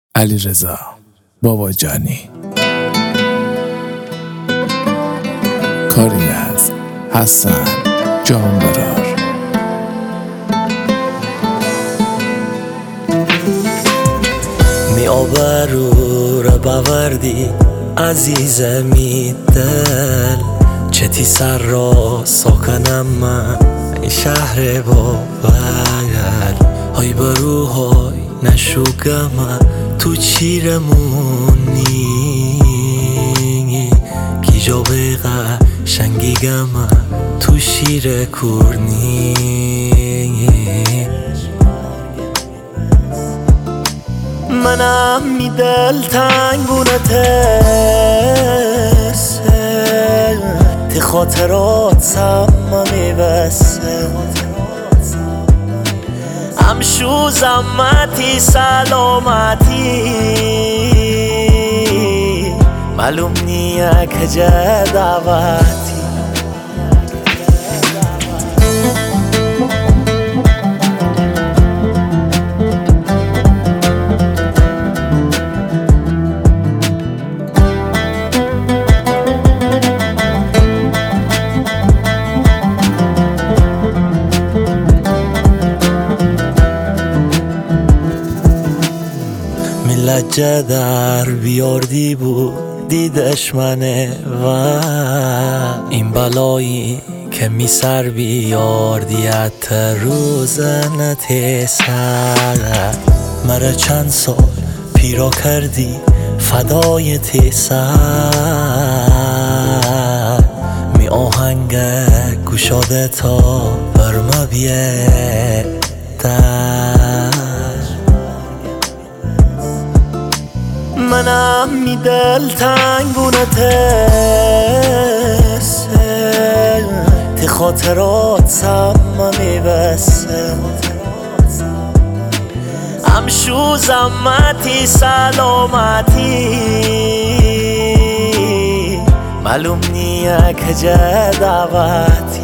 علیرضا باباجانی. کاری از حسن جانبرار. می آبرو را باوردی عزیزمی دل چتی سر را ساکنم من این شهر با بگل های بروهای نشوگم تو چیرمونی کی جا بگه شنگیگم تو شیر کورنی منم می دل تنگونته تی خاطرات سم میبسه همشو زمتی سلامتی معلوم نیه که جه دعوتی لجه در بیاردی بود دیدش منه و این بلایی که می سر بیاردیت روزنت سر مرا چند سال پیرا کردی فدای تیسر می آهنگ گوشاده تا برما بیه در منم می دل تنگونته تی خاطرات سم میبسه همشو زمتی سلامتی معلوم نیه که جه دعوتی